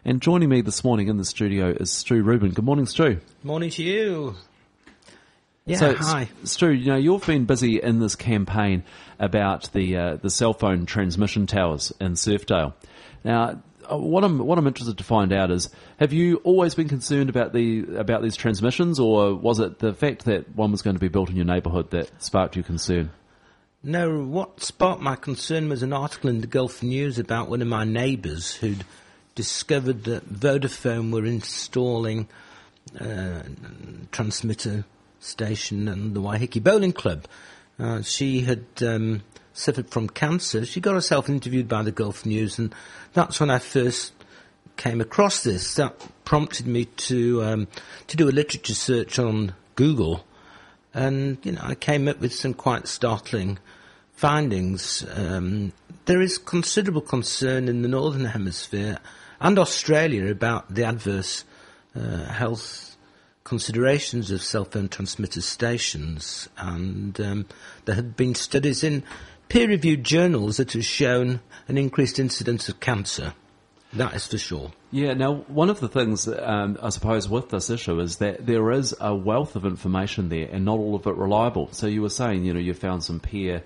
And joining me this morning in the studio is Stu Rubin. Good morning, Stu. Morning to you. Yeah, so, hi. Stu, you've been busy in this campaign about the cell phone transmission towers in Surfdale. Now, what I'm interested to find out is, have you always been concerned about these transmissions, or was it the fact that one was going to be built in your neighbourhood that sparked your concern? No, what sparked my concern was an article in the Gulf News about one of my neighbours who'd discovered that Vodafone were installing transmitter station in the Waiheke Bowling Club. She had suffered from cancer. She got herself interviewed by the Gulf News, and that's when I first came across this. That prompted me to do a literature search on Google, and I came up with some quite startling findings. There is considerable concern in the Northern Hemisphere and Australia about the adverse health considerations of cell phone transmitter stations, and there have been studies in peer-reviewed journals that have shown an increased incidence of cancer. That is for sure. Yeah, now, one of the things, I suppose, with this issue is that there is a wealth of information there and not all of it reliable. So you were saying, you found some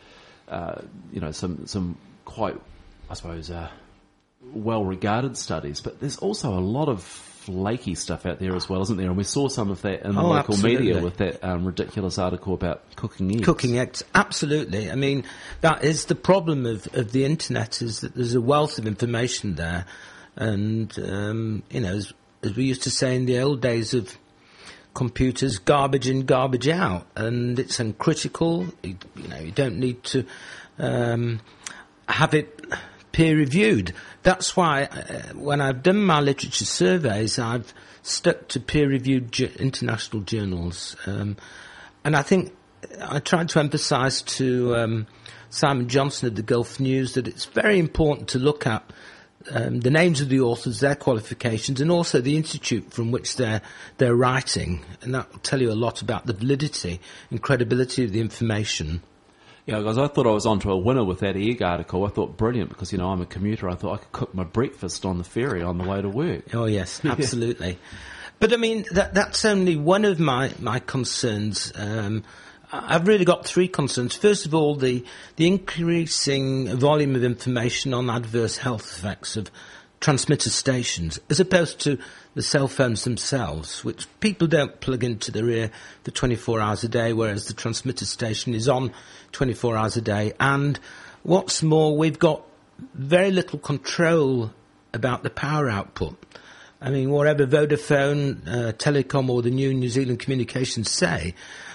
some quite, I suppose, well-regarded studies, but there's also a lot of flaky stuff out there as well, isn't there? And we saw some of that in the local media with that ridiculous article about cooking eggs. Cooking eggs, absolutely. I mean, that is the problem of the internet, is that there's a wealth of information there. And, as we used to say in the old days of computers, garbage in, garbage out. And it's uncritical. You don't need to have it peer-reviewed. That's why when I've done my literature surveys, I've stuck to peer-reviewed international journals. And I think I tried to emphasise to Simon Johnson of the Gulf News that it's very important to look at the names of the authors, their qualifications, and also the institute from which they're writing. And that will tell you a lot about the validity and credibility of the information. Yeah, because I thought I was onto a winner with that egg article. I thought, brilliant, because, I'm a commuter. I thought I could cook my breakfast on the ferry on the way to work. Oh, yes, absolutely. But, I mean, that's only one of my concerns. I've really got three concerns. First of all, the increasing volume of information on adverse health effects of transmitter stations, as opposed to the cell phones themselves, which people don't plug into their ear for 24 hours a day, whereas the transmitter station is on 24 hours a day. And what's more, we've got very little control about the power output. I mean, whatever Vodafone, Telecom or the New Zealand Communications say,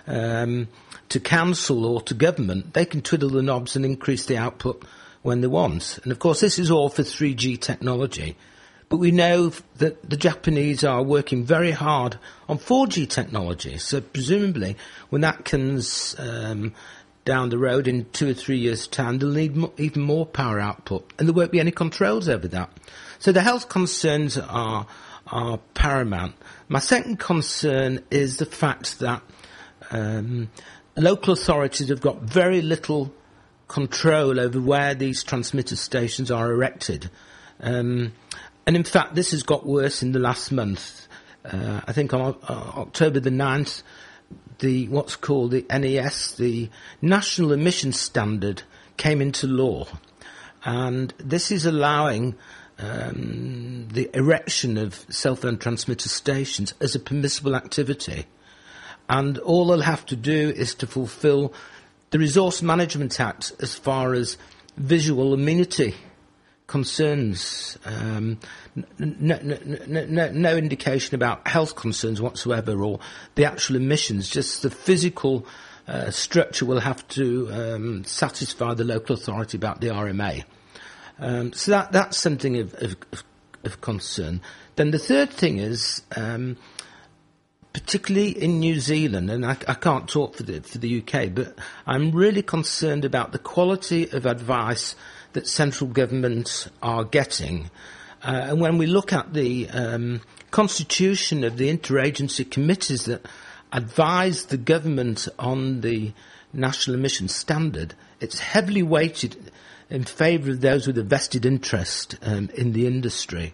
to council or to government, they can twiddle the knobs and increase the output when they want. And of course, this is all for 3G technology. But we know that the Japanese are working very hard on 4G technology. So presumably, when that comes down the road in 2 or 3 years' time, they'll need even more power output. And there won't be any controls over that. So the health concerns are paramount. My second concern is the fact that local authorities have got very little control over where these transmitter stations are erected. And in fact, this has got worse in the last month. I think on October the 9th, what's called the NES, the National Emission Standard, came into law. And this is allowing the erection of cell phone transmitter stations as a permissible activity. And all they'll have to do is to fulfil the Resource Management Act as far as visual amenity concerns. No indication about health concerns whatsoever or the actual emissions, just the physical structure will have to satisfy the local authority about the RMA. So that's something of concern. Then the third thing is, particularly in New Zealand, and I can't talk for the UK, but I'm really concerned about the quality of advice that central governments are getting. And when we look at the constitution of the interagency committees that advise the government on the national emissions standard, it's heavily weighted in favour of those with a vested interest in the industry.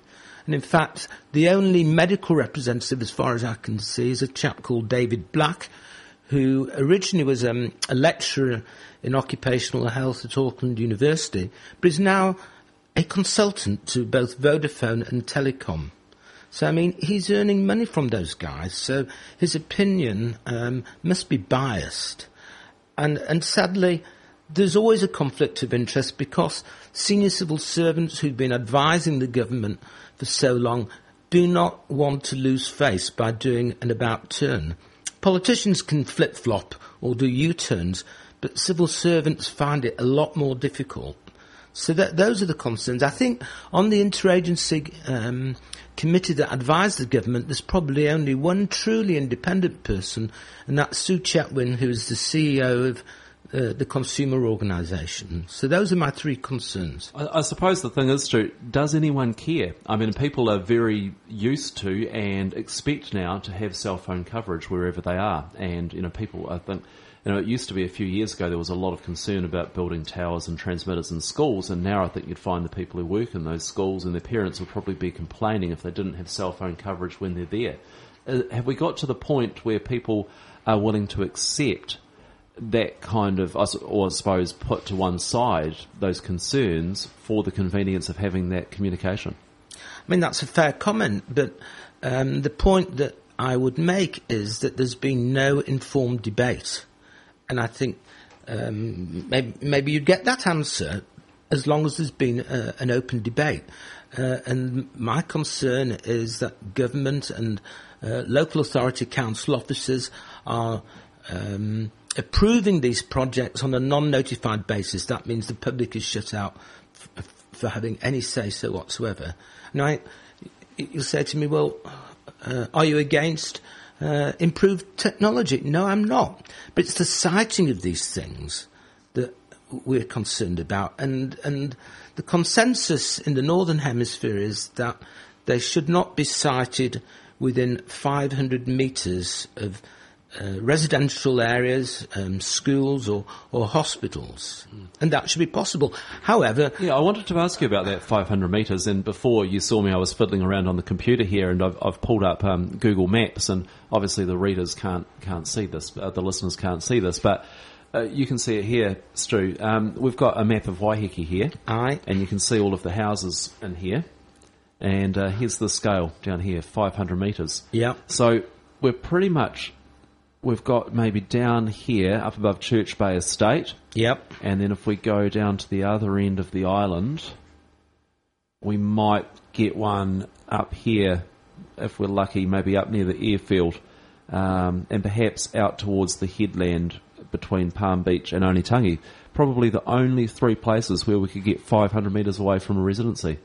And in fact, the only medical representative, as far as I can see, is a chap called David Black, who originally was a lecturer in occupational health at Auckland University, but is now a consultant to both Vodafone and Telecom. So, I mean, he's earning money from those guys, so his opinion must be biased. And sadly, there's always a conflict of interest because senior civil servants who've been advising the government for so long do not want to lose face by doing an about-turn. Politicians can flip-flop or do U-turns, but civil servants find it a lot more difficult. So those are the concerns. I think on the interagency committee that advised the government, there's probably only one truly independent person, and that's Sue Chetwin, who's the CEO of the consumer organisation. So those are my three concerns. I suppose the thing is, Stu, does anyone care? I mean, people are very used to and expect now to have cell phone coverage wherever they are. And, people, I think, it used to be a few years ago there was a lot of concern about building towers and transmitters in schools, and now I think you'd find the people who work in those schools and their parents would probably be complaining if they didn't have cell phone coverage when they're there. Have we got to the point where people are willing to accept that kind of, or I suppose, put to one side those concerns for the convenience of having that communication? I mean, that's a fair comment, but the point that I would make is that there's been no informed debate. And I think maybe you'd get that answer as long as there's been an open debate. And my concern is that government and local authority council officers are approving these projects on a non-notified basis. That means the public is shut out for having any say-so whatsoever. Now, you'll say to me, well, are you against improved technology? No, I'm not. But it's the siting of these things that we're concerned about. And the consensus in the Northern Hemisphere is that they should not be sited within 500 metres of residential areas, schools or hospitals. And that should be possible. However... Yeah, I wanted to ask you about that 500 metres, and before you saw me I was fiddling around on the computer here, and I've pulled up Google Maps, and obviously the readers can't see this, the listeners can't see this, but you can see it here, Stu. We've got a map of Waiheke here. Aye. And you can see all of the houses in here. And here's the scale down here, 500 metres. Yeah. So we're pretty much... We've got maybe down here, up above Church Bay Estate. Yep. And then if we go down to the other end of the island, we might get one up here, if we're lucky, maybe up near the airfield, and perhaps out towards the headland between Palm Beach and Onitangi. Probably the only three places where we could get 500 metres away from a residency.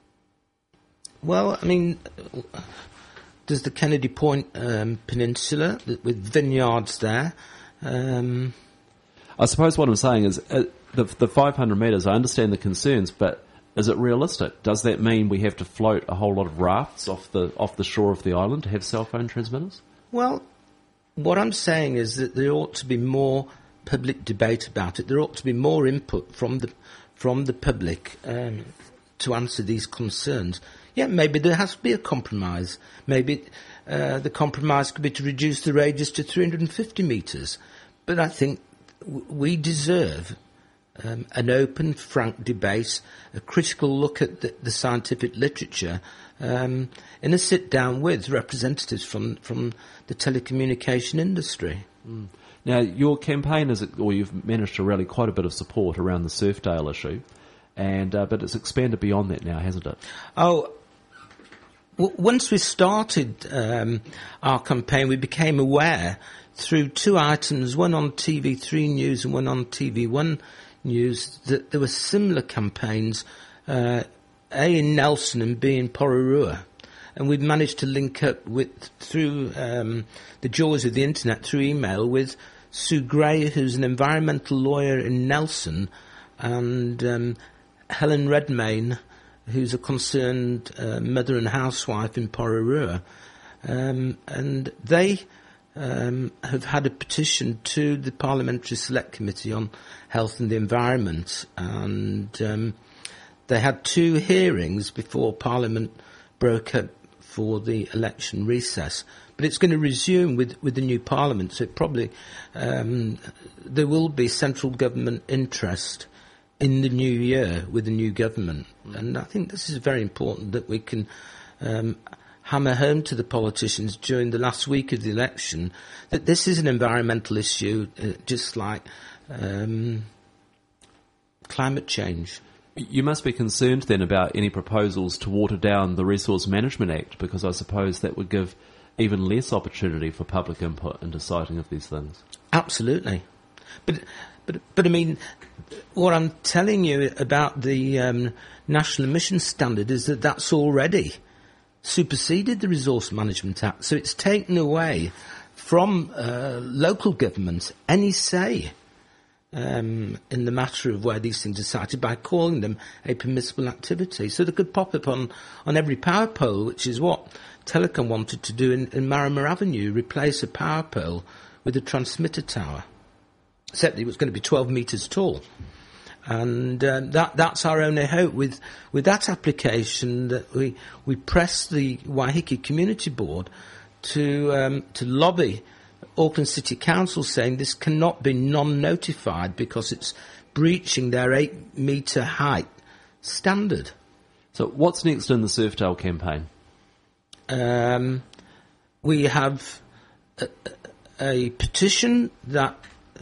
Well, I mean... There's the Kennedy Point Peninsula with vineyards there. I suppose what I'm saying is the 500 metres, I understand the concerns, but is it realistic? Does that mean we have to float a whole lot of rafts off the shore of the island to have cell phone transmitters? Well, what I'm saying is that there ought to be more public debate about it. There ought to be more input from the public to answer these concerns. Yeah, maybe there has to be a compromise. Maybe the compromise could be to reduce the radius to 350 metres. But I think we deserve an open, frank debate, a critical look at the scientific literature, in a sit-down with representatives from the telecommunication industry. Mm. Now, your campaign you've managed to rally quite a bit of support around the Surfdale issue, and but it's expanded beyond that now, hasn't it? Oh. Once we started our campaign, we became aware through two items, one on TV3 News and one on TV1 News, that there were similar campaigns, A in Nelson and B in Pororua. And we've managed to link up through the joys of the internet, through email, with Sue Gray, who's an environmental lawyer in Nelson, and Helen Redmayne, who's a concerned mother and housewife in Pororua. And they have had a petition to the Parliamentary Select Committee on Health and the Environment. And they had two hearings before Parliament broke up for the election recess. But it's going to resume with the new parliament, so it probably there will be central government interest in the new year with the new government. And I think this is very important that we can hammer home to the politicians during the last week of the election that this is an environmental issue, just like climate change. You must be concerned then about any proposals to water down the Resource Management Act, because I suppose that would give even less opportunity for public input in deciding of these things. Absolutely. But I mean, what I'm telling you about the National Emissions Standard is that that's already superseded the Resource Management Act. So it's taken away from local governments any say in the matter of where these things are cited by calling them a permissible activity. So they could pop up on every power pole, which is what Telecom wanted to do in Marrimer Avenue, replace a power pole with a transmitter tower. Except it was going to be 12 metres tall. And that's our only hope with that application, that we press the Waiheke Community Board to lobby Auckland City Council, saying this cannot be non-notified because it's breaching their 8-metre height standard. So what's next in the Surfdale campaign? We have a petition that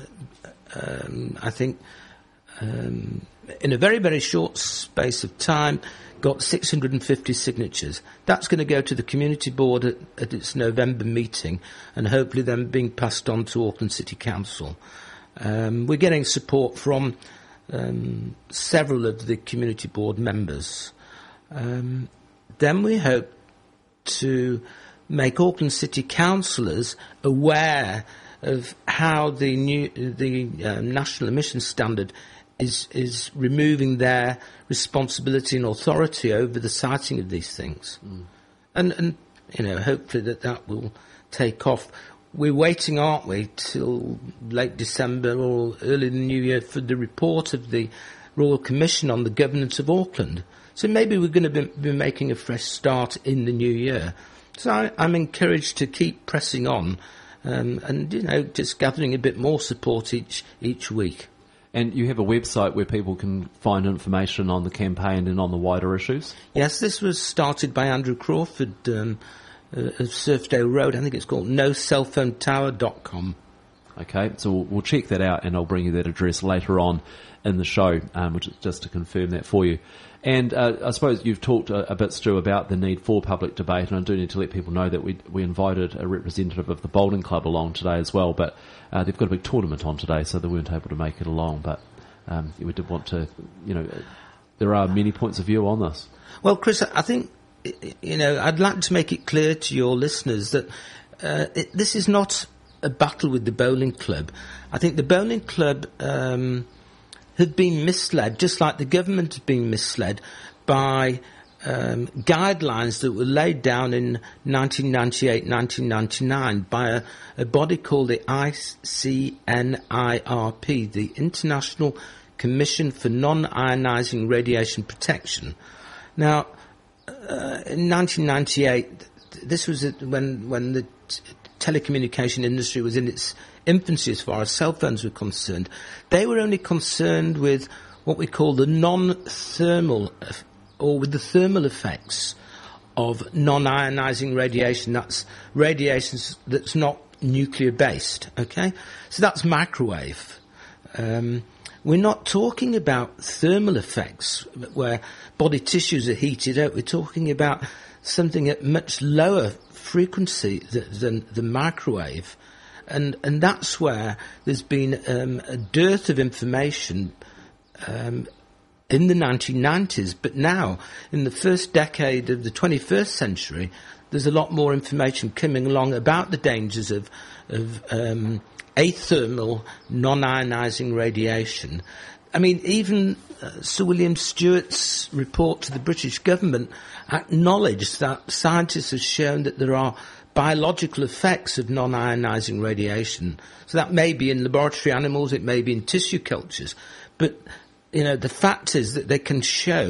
I think in a very, very short space of time got 650 signatures. That's going to go to the community board at its November meeting, and hopefully then being passed on to Auckland City Council. We're getting support from several of the community board members. Then we hope to make Auckland City councillors aware of how the National Emissions Standard is removing their responsibility and authority over the citing of these things. And hopefully that will take off. We're waiting, aren't we, till late December or early in the new year for the report of the Royal Commission on the governance of Auckland. So maybe we're going to be making a fresh start in the new year. So I'm encouraged to keep pressing on and just gathering a bit more support each week. And you have a website where people can find information on the campaign and on the wider issues? Yes, this was started by Andrew Crawford of Surfdale Road. I think it's called NoCellPhoneTower.com. Okay, so we'll check that out, and I'll bring you that address later on in the show, which is just to confirm that for you. And I suppose you've talked a bit, Stu, about the need for public debate, and I do need to let people know that we invited a representative of the Bowling Club along today as well, but they've got a big tournament on today, so they weren't able to make it along. But we did want to, there are many points of view on this. Well, Chris, I think, I'd like to make it clear to your listeners that this is not a battle with the Bowling Club. I think the Bowling Club had been misled, just like the government had been misled by guidelines that were laid down in 1998, 1999 by a body called the ICNIRP, the International Commission for Non-Ionising Radiation Protection. Now, in 1998, this was when the telecommunication industry was in its infancy as far as cell phones were concerned. They were only concerned with what we call the non-thermal, or with the thermal effects of non-ionising radiation. That's radiation that's not nuclear-based, okay? So that's microwave. We're not talking about thermal effects where body tissues are heated up. We're talking about something at much lower frequency than the microwave. And that's where there's been a dearth of information in the 1990s. But now, in the first decade of the 21st century, there's a lot more information coming along about the dangers of athermal, non-ionising radiation. I mean, even Sir William Stewart's report to the British government acknowledged that scientists have shown that there are biological effects of non-ionising radiation. So that may be in laboratory animals, it may be in tissue cultures, but the fact is that they can show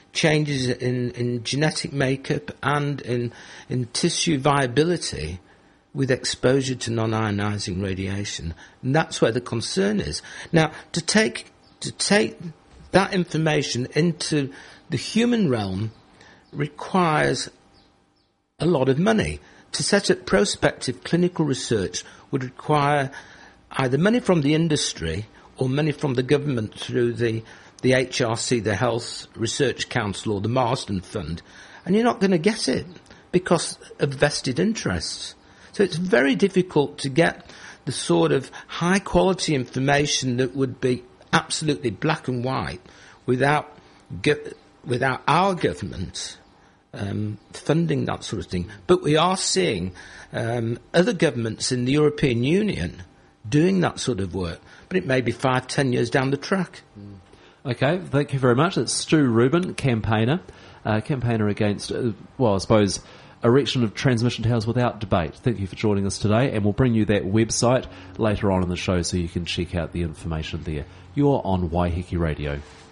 changes in genetic makeup and in tissue viability with exposure to non-ionising radiation. And that's where the concern is. Now, to take that information into the human realm requires a lot of money. To set up prospective clinical research would require either money from the industry or money from the government through the HRC, the Health Research Council, or the Marsden Fund. And you're not going to get it because of vested interests. So it's very difficult to get the sort of high-quality information that would be absolutely black and white without our government funding that sort of thing. But we are seeing other governments in the European Union doing that sort of work, but it may be 5-10 years down the track. Okay, thank you very much. It's Stu Rubin, campaigner against, I suppose, erection of transmission towers without debate. Thank you for joining us today, and we'll bring you that website later on in the show so you can check out the information there. You're on Waiheke Radio.